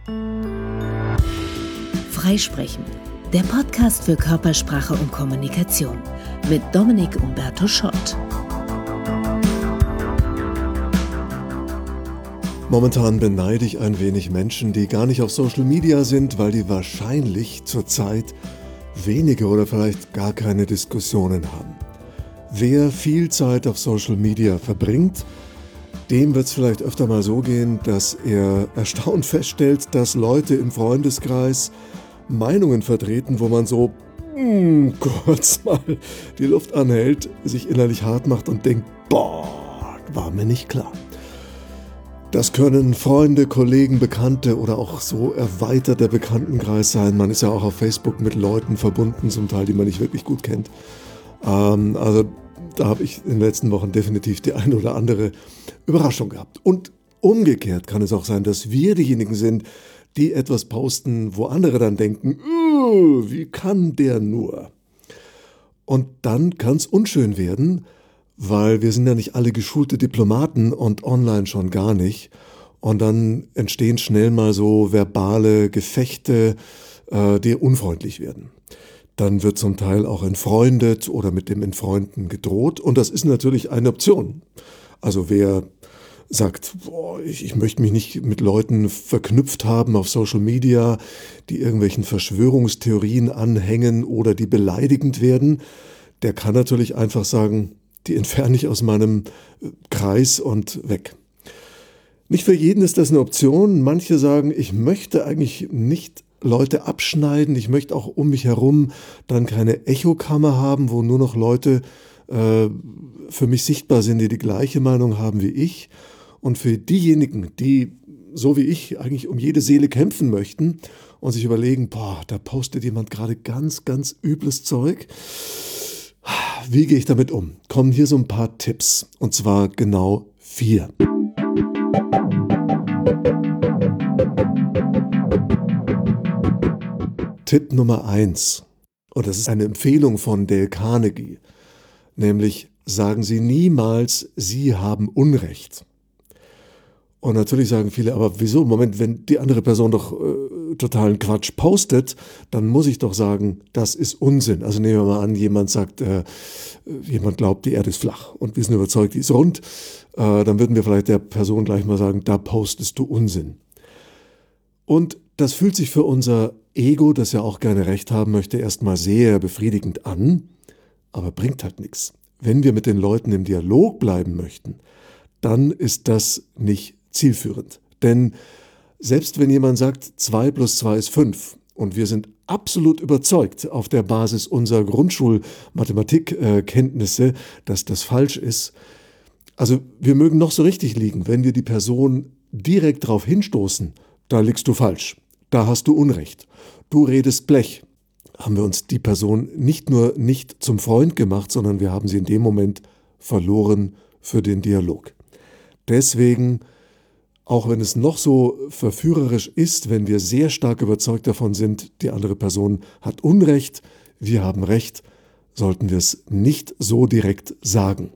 Freisprechen, der Podcast für Körpersprache und Kommunikation mit Dominik Umberto Schott. Momentan beneide ich ein wenig Menschen, die gar nicht auf Social Media sind, weil die wahrscheinlich zurzeit wenige oder vielleicht gar keine Diskussionen haben. Wer viel Zeit auf Social Media verbringt, dem wird es vielleicht öfter mal so gehen, dass er erstaunt feststellt, dass Leute im Freundeskreis Meinungen vertreten, wo man so kurz mal die Luft anhält, sich innerlich hart macht und denkt, boah, war mir nicht klar. Das können Freunde, Kollegen, Bekannte oder auch so erweiterter Bekanntenkreis sein. Man ist ja auch auf Facebook mit Leuten verbunden, zum Teil, die man nicht wirklich gut kennt. Also da habe ich in den letzten Wochen definitiv die eine oder andere Überraschung gehabt. Und umgekehrt kann es auch sein, dass wir diejenigen sind, die etwas posten, wo andere dann denken, wie kann der nur? Und dann kann es unschön werden, weil wir sind ja nicht alle geschulte Diplomaten und online schon gar nicht. Und dann entstehen schnell mal so verbale Gefechte, die unfreundlich werden. Dann wird zum Teil auch entfreundet oder mit dem Entfreunden gedroht. Und das ist natürlich eine Option. Also wer sagt, ich möchte mich nicht mit Leuten verknüpft haben auf Social Media, die irgendwelchen Verschwörungstheorien anhängen oder die beleidigend werden, der kann natürlich einfach sagen, die entferne ich aus meinem Kreis und weg. Nicht für jeden ist das eine Option. Manche sagen, ich möchte eigentlich nicht Leute abschneiden. Ich möchte auch um mich herum dann keine Echokammer haben, wo nur noch Leute für mich sichtbar sind, die die gleiche Meinung haben wie ich. Und für diejenigen, die so wie ich eigentlich um jede Seele kämpfen möchten und sich überlegen, da postet jemand gerade ganz, ganz übles Zeug. Wie gehe ich damit um? Kommen hier so ein paar Tipps, und zwar genau 4. Tipp Nummer 1, und das ist eine Empfehlung von Dale Carnegie, nämlich sagen Sie niemals, Sie haben Unrecht. Und natürlich sagen viele, aber wieso? Moment, wenn die andere Person doch totalen Quatsch postet, dann muss ich doch sagen, das ist Unsinn. Also nehmen wir mal an, jemand sagt, jemand glaubt, die Erde ist flach und wir sind überzeugt, die ist rund. Dann würden wir vielleicht der Person gleich mal sagen, da postest du Unsinn. Und das fühlt sich für unser Ego, das ja auch gerne Recht haben möchte, erstmal sehr befriedigend an, aber bringt halt nichts. Wenn wir mit den Leuten im Dialog bleiben möchten, dann ist das nicht zielführend. Denn selbst wenn jemand sagt, 2 + 2 ist 5 und wir sind absolut überzeugt auf der Basis unserer Grundschul-Mathematikkenntnisse, dass das falsch ist, also wir mögen noch so richtig liegen, wenn wir die Person direkt darauf hinstoßen, da liegst du falsch, da hast du Unrecht, du redest Blech, haben wir uns die Person nicht nur nicht zum Freund gemacht, sondern wir haben sie in dem Moment verloren für den Dialog. Deswegen, auch wenn es noch so verführerisch ist, wenn wir sehr stark überzeugt davon sind, die andere Person hat Unrecht, wir haben Recht, sollten wir es nicht so direkt sagen.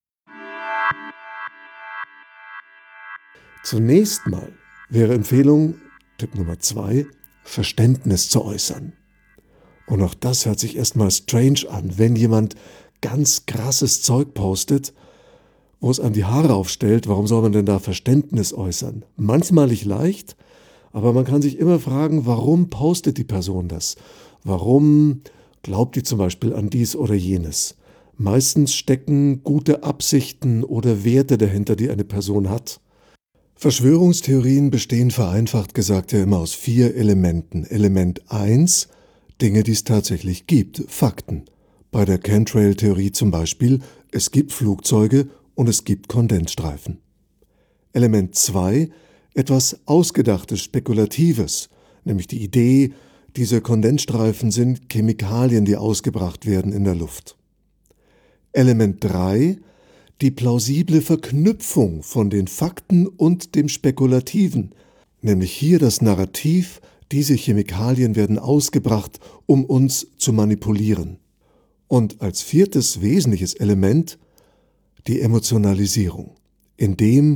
Zunächst mal wäre Empfehlung, Tipp Nummer 2, Verständnis zu äußern. Und auch das hört sich erstmal strange an, wenn jemand ganz krasses Zeug postet, wo es einem die Haare aufstellt, warum soll man denn da Verständnis äußern? Manchmal nicht leicht, aber man kann sich immer fragen, warum postet die Person das? Warum glaubt die zum Beispiel an dies oder jenes? Meistens stecken gute Absichten oder Werte dahinter, die eine Person hat. Verschwörungstheorien bestehen vereinfacht gesagt ja immer aus 4 Elementen. Element 1, Dinge, die es tatsächlich gibt, Fakten. Bei der Chemtrail-Theorie zum Beispiel, es gibt Flugzeuge und es gibt Kondensstreifen. Element 2, etwas Ausgedachtes, Spekulatives, nämlich die Idee, diese Kondensstreifen sind Chemikalien, die ausgebracht werden in der Luft. Element 3, die plausible Verknüpfung von den Fakten und dem Spekulativen, nämlich hier das Narrativ, diese Chemikalien werden ausgebracht, um uns zu manipulieren. Und als 4. wesentliches Element die Emotionalisierung, indem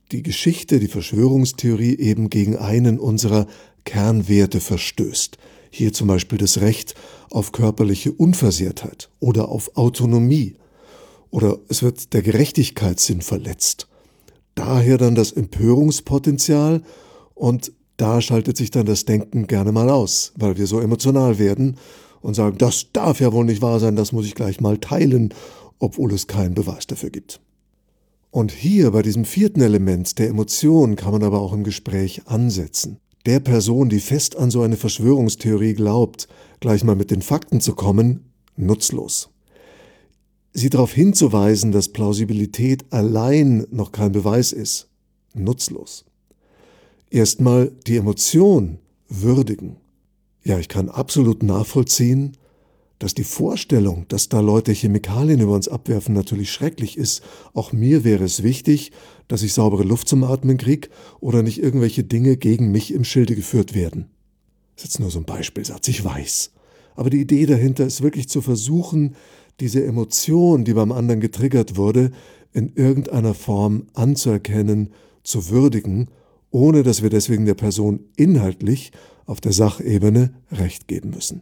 die Geschichte, die Verschwörungstheorie eben gegen einen unserer Kernwerte verstößt. Hier zum Beispiel das Recht auf körperliche Unversehrtheit oder auf Autonomie. Oder es wird der Gerechtigkeitssinn verletzt. Daher dann das Empörungspotenzial und da schaltet sich dann das Denken gerne mal aus, weil wir so emotional werden und sagen, das darf ja wohl nicht wahr sein, das muss ich gleich mal teilen, obwohl es keinen Beweis dafür gibt. Und hier bei diesem vierten Element der Emotion kann man aber auch im Gespräch ansetzen. Der Person, die fest an so eine Verschwörungstheorie glaubt, gleich mal mit den Fakten zu kommen, nutzlos. Sie darauf hinzuweisen, dass Plausibilität allein noch kein Beweis ist, nutzlos. Erstmal die Emotion würdigen. Ja, ich kann absolut nachvollziehen, dass die Vorstellung, dass da Leute Chemikalien über uns abwerfen, natürlich schrecklich ist. Auch mir wäre es wichtig, dass ich saubere Luft zum Atmen kriege oder nicht irgendwelche Dinge gegen mich im Schilde geführt werden. Das ist jetzt nur so ein Beispielsatz, ich weiß. Aber die Idee dahinter ist wirklich zu versuchen, diese Emotion, die beim anderen getriggert wurde, in irgendeiner Form anzuerkennen, zu würdigen, ohne dass wir deswegen der Person inhaltlich auf der Sachebene Recht geben müssen.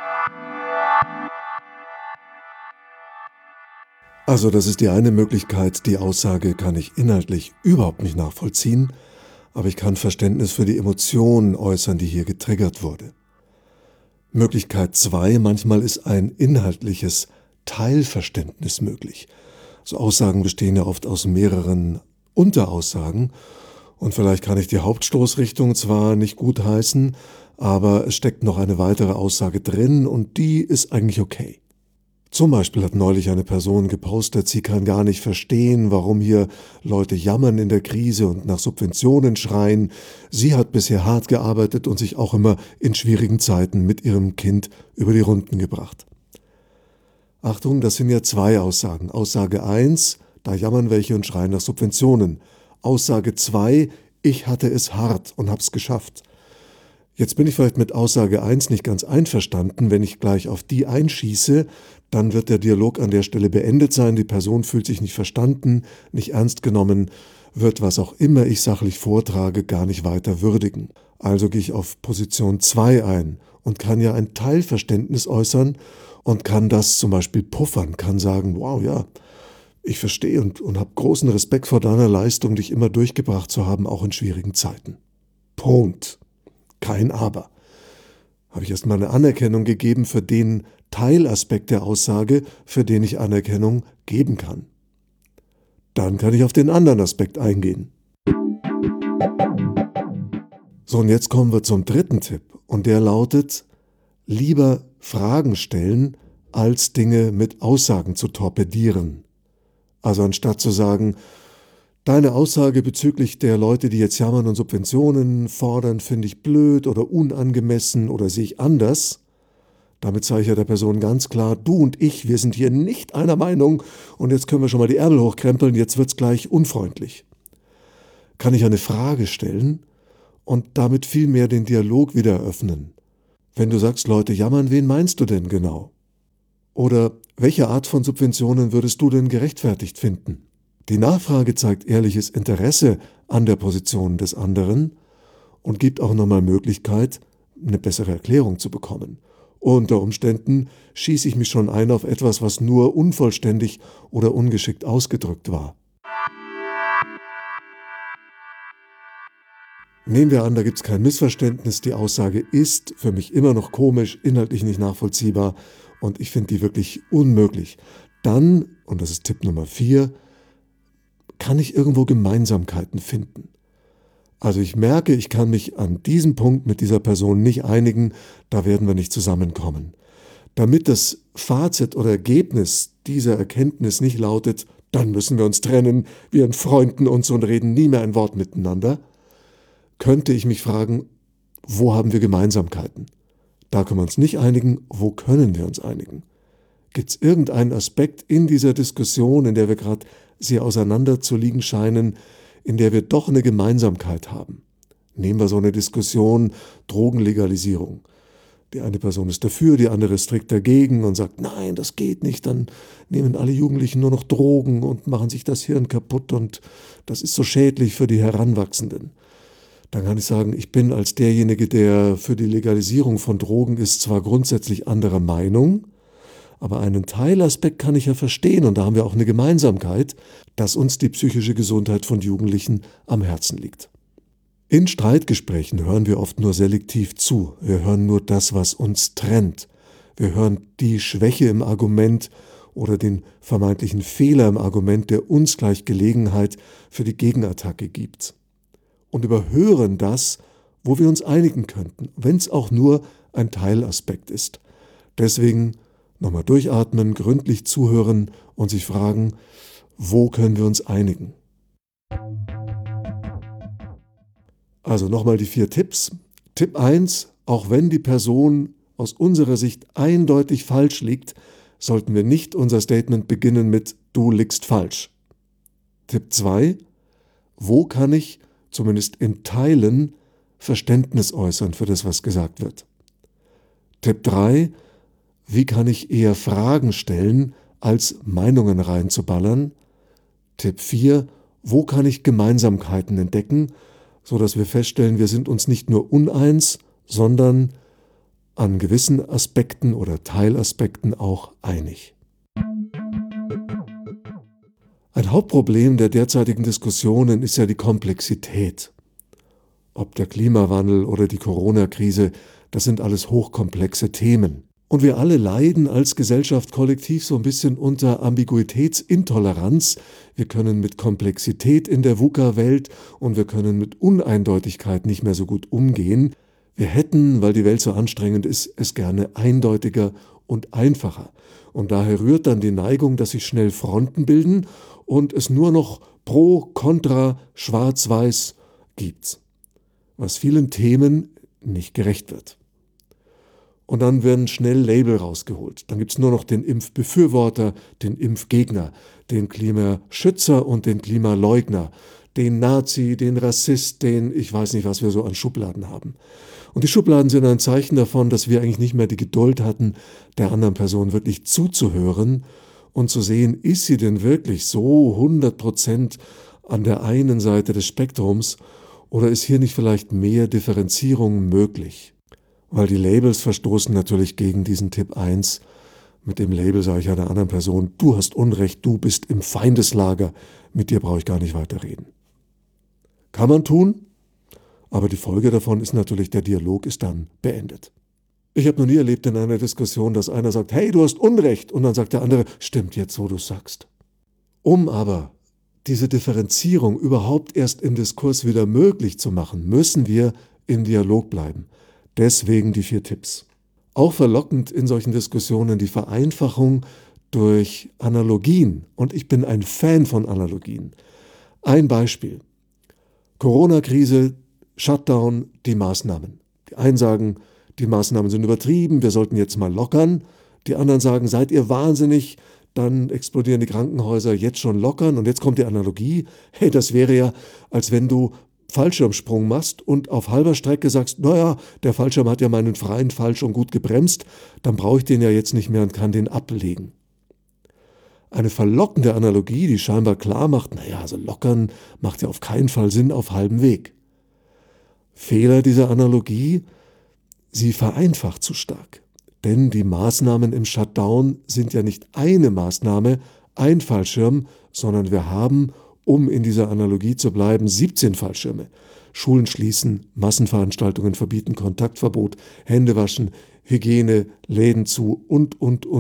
Also das ist die eine Möglichkeit, die Aussage kann ich inhaltlich überhaupt nicht nachvollziehen, aber ich kann Verständnis für die Emotion äußern, die hier getriggert wurde. Möglichkeit 2, manchmal ist ein inhaltliches Teilverständnis möglich. So Aussagen bestehen ja oft aus mehreren Unteraussagen und vielleicht kann ich die Hauptstoßrichtung zwar nicht gutheißen, aber es steckt noch eine weitere Aussage drin und die ist eigentlich okay. Zum Beispiel hat neulich eine Person gepostet, sie kann gar nicht verstehen, warum hier Leute jammern in der Krise und nach Subventionen schreien. Sie hat bisher hart gearbeitet und sich auch immer in schwierigen Zeiten mit ihrem Kind über die Runden gebracht. Achtung, das sind ja 2 Aussagen. Aussage 1, da jammern welche und schreien nach Subventionen. Aussage 2, ich hatte es hart und hab's geschafft. Jetzt bin ich vielleicht mit Aussage 1 nicht ganz einverstanden. Wenn ich gleich auf die einschieße, dann wird der Dialog an der Stelle beendet sein. Die Person fühlt sich nicht verstanden, nicht ernst genommen, wird was auch immer ich sachlich vortrage, gar nicht weiter würdigen. Also gehe ich auf Position 2 ein und kann ja ein Teilverständnis äußern und kann das zum Beispiel puffern, kann sagen, wow, ja, ich verstehe und habe großen Respekt vor deiner Leistung, dich immer durchgebracht zu haben, auch in schwierigen Zeiten. Punkt. Kein Aber. Habe ich erstmal eine Anerkennung gegeben für den Teilaspekt der Aussage, für den ich Anerkennung geben kann. Dann kann ich auf den anderen Aspekt eingehen. So, und jetzt kommen wir zum dritten Tipp. Und der lautet, lieber Fragen stellen, als Dinge mit Aussagen zu torpedieren. Also anstatt zu sagen, deine Aussage bezüglich der Leute, die jetzt jammern und Subventionen fordern, finde ich blöd oder unangemessen oder sehe ich anders. Damit zeige ich ja der Person ganz klar, du und ich, wir sind hier nicht einer Meinung und jetzt können wir schon mal die Ärmel hochkrempeln, jetzt wird's gleich unfreundlich. Kann ich eine Frage stellen und damit viel mehr den Dialog wieder eröffnen. Wenn du sagst, Leute jammern, wen meinst du denn genau? Oder welche Art von Subventionen würdest du denn gerechtfertigt finden? Die Nachfrage zeigt ehrliches Interesse an der Position des anderen und gibt auch nochmal Möglichkeit, eine bessere Erklärung zu bekommen. Unter Umständen schieße ich mich schon ein auf etwas, was nur unvollständig oder ungeschickt ausgedrückt war. Nehmen wir an, da gibt es kein Missverständnis. Die Aussage ist für mich immer noch komisch, inhaltlich nicht nachvollziehbar und ich finde die wirklich unmöglich. Dann, und das ist Tipp Nummer 4, kann ich irgendwo Gemeinsamkeiten finden. Also ich merke, ich kann mich an diesem Punkt mit dieser Person nicht einigen, da werden wir nicht zusammenkommen. Damit das Fazit oder Ergebnis dieser Erkenntnis nicht lautet, dann müssen wir uns trennen, wir entfreunden uns und reden nie mehr ein Wort miteinander, könnte ich mich fragen, wo haben wir Gemeinsamkeiten? Da können wir uns nicht einigen, wo können wir uns einigen? Gibt es irgendeinen Aspekt in dieser Diskussion, in der wir gerade sehr auseinander zu liegen scheinen, in der wir doch eine Gemeinsamkeit haben? Nehmen wir so eine Diskussion Drogenlegalisierung. Die eine Person ist dafür, die andere ist strikt dagegen und sagt, nein, das geht nicht, dann nehmen alle Jugendlichen nur noch Drogen und machen sich das Hirn kaputt und das ist so schädlich für die Heranwachsenden. Dann kann ich sagen, ich bin als derjenige, der für die Legalisierung von Drogen ist, zwar grundsätzlich anderer Meinung, aber einen Teilaspekt kann ich ja verstehen und da haben wir auch eine Gemeinsamkeit, dass uns die psychische Gesundheit von Jugendlichen am Herzen liegt. In Streitgesprächen hören wir oft nur selektiv zu. Wir hören nur das, was uns trennt. Wir hören die Schwäche im Argument oder den vermeintlichen Fehler im Argument, der uns gleich Gelegenheit für die Gegenattacke gibt. Und überhören das, wo wir uns einigen könnten, wenn es auch nur ein Teilaspekt ist. Deswegen nochmal durchatmen, gründlich zuhören und sich fragen, wo können wir uns einigen? Also nochmal die 4 Tipps. Tipp 1, auch wenn die Person aus unserer Sicht eindeutig falsch liegt, sollten wir nicht unser Statement beginnen mit „Du liegst falsch". Tipp 2, wo kann ich zumindest in Teilen Verständnis äußern für das, was gesagt wird? Tipp 3, wie kann ich eher Fragen stellen, als Meinungen reinzuballern? Tipp 4, wo kann ich Gemeinsamkeiten entdecken, sodass wir feststellen, wir sind uns nicht nur uneins, sondern an gewissen Aspekten oder Teilaspekten auch einig. Ein Hauptproblem der derzeitigen Diskussionen ist ja die Komplexität. Ob der Klimawandel oder die Corona-Krise, das sind alles hochkomplexe Themen. Und wir alle leiden als Gesellschaft kollektiv so ein bisschen unter Ambiguitätsintoleranz. Wir können mit Komplexität in der VUCA-Welt und wir können mit Uneindeutigkeit nicht mehr so gut umgehen. Wir hätten, weil die Welt so anstrengend ist, es gerne eindeutiger und einfacher. Und daher rührt dann die Neigung, dass sich schnell Fronten bilden und es nur noch Pro, Contra, Schwarz-Weiß gibt, was vielen Themen nicht gerecht wird. Und dann werden schnell Label rausgeholt. Dann gibt es nur noch den Impfbefürworter, den Impfgegner, den Klimaschützer und den Klimaleugner, den Nazi, den Rassist, den ich weiß nicht, was wir so an Schubladen haben. Und die Schubladen sind ein Zeichen davon, dass wir eigentlich nicht mehr die Geduld hatten, der anderen Person wirklich zuzuhören und zu sehen, ist sie denn wirklich so 100% an der einen Seite des Spektrums oder ist hier nicht vielleicht mehr Differenzierung möglich? Weil die Labels verstoßen natürlich gegen diesen Tipp 1. Mit dem Label sage ich einer anderen Person, du hast Unrecht, du bist im Feindeslager, mit dir brauche ich gar nicht weiterreden. Kann man tun, aber die Folge davon ist natürlich, der Dialog ist dann beendet. Ich habe noch nie erlebt in einer Diskussion, dass einer sagt, hey, du hast Unrecht, und dann sagt der andere, stimmt jetzt, wo du es sagst. Um aber diese Differenzierung überhaupt erst im Diskurs wieder möglich zu machen, müssen wir im Dialog bleiben. Deswegen die 4 Tipps. Auch verlockend in solchen Diskussionen die Vereinfachung durch Analogien. Und ich bin ein Fan von Analogien. Ein Beispiel. Corona-Krise, Shutdown, die Maßnahmen. Die einen sagen, die Maßnahmen sind übertrieben, wir sollten jetzt mal lockern. Die anderen sagen, seid ihr wahnsinnig, dann explodieren die Krankenhäuser, jetzt schon lockern. Und jetzt kommt die Analogie. Hey, das wäre ja, als wenn du Fallschirmsprung machst und auf halber Strecke sagst, naja, der Fallschirm hat ja meinen freien Fall schon gut gebremst, dann brauche ich den ja jetzt nicht mehr und kann den ablegen. Eine verlockende Analogie, die scheinbar klar macht, naja, also lockern macht ja auf keinen Fall Sinn auf halbem Weg. Fehler dieser Analogie, sie vereinfacht zu stark. Denn die Maßnahmen im Shutdown sind ja nicht eine Maßnahme, ein Fallschirm, sondern wir haben, um in dieser Analogie zu bleiben, 17 Fallschirme. Schulen schließen, Massenveranstaltungen verbieten, Kontaktverbot, Hände waschen, Hygiene, Läden zu und.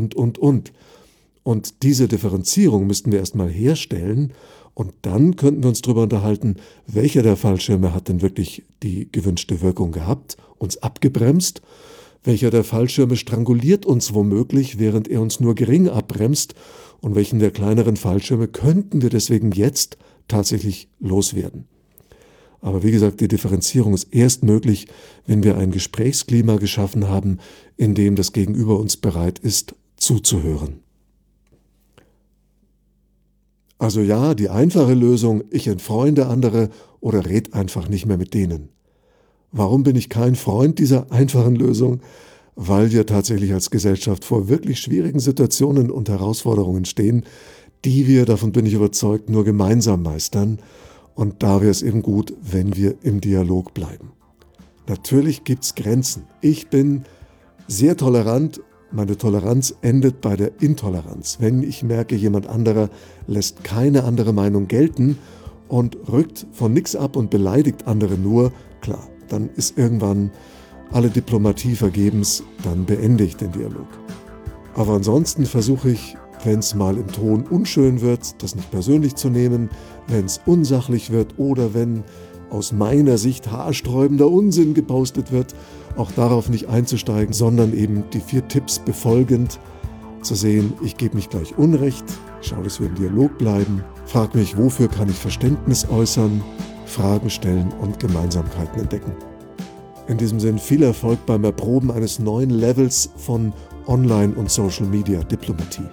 Und diese Differenzierung müssten wir erstmal herstellen und dann könnten wir uns darüber unterhalten, welcher der Fallschirme hat denn wirklich die gewünschte Wirkung gehabt, uns abgebremst, welcher der Fallschirme stranguliert uns womöglich, während er uns nur gering abbremst und welchen der kleineren Fallschirme könnten wir deswegen jetzt tatsächlich loswerden. Aber wie gesagt, die Differenzierung ist erst möglich, wenn wir ein Gesprächsklima geschaffen haben, in dem das Gegenüber uns bereit ist, zuzuhören. Also ja, die einfache Lösung, ich entfreunde andere oder red einfach nicht mehr mit denen. Warum bin ich kein Freund dieser einfachen Lösung? weil wir tatsächlich als Gesellschaft vor wirklich schwierigen Situationen und Herausforderungen stehen, die wir, davon bin ich überzeugt, nur gemeinsam meistern. Und da wäre es eben gut, wenn wir im Dialog bleiben. Natürlich gibt es Grenzen. Ich bin sehr tolerant. Meine Toleranz endet bei der Intoleranz. Wenn ich merke, jemand anderer lässt keine andere Meinung gelten und rückt von nichts ab und beleidigt andere nur, klar, dann ist irgendwann alle Diplomatie vergebens, dann beende ich den Dialog. Aber ansonsten versuche ich, wenn es mal im Ton unschön wird, das nicht persönlich zu nehmen, wenn es unsachlich wird oder wenn aus meiner Sicht haarsträubender Unsinn gepostet wird, auch darauf nicht einzusteigen, sondern eben die 4 Tipps befolgend zu sehen, ich gebe nicht gleich Unrecht, schaue, dass wir im Dialog bleiben, frage mich, wofür kann ich Verständnis äußern, Fragen stellen und Gemeinsamkeiten entdecken. In diesem Sinn viel Erfolg beim Erproben eines neuen Levels von Online- und Social-Media-Diplomatie.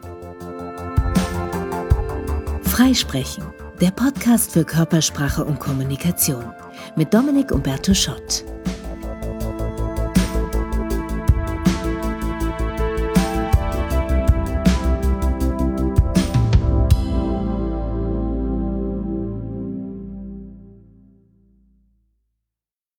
Freisprechen, der Podcast für Körpersprache und Kommunikation mit Dominik Umberto Schott.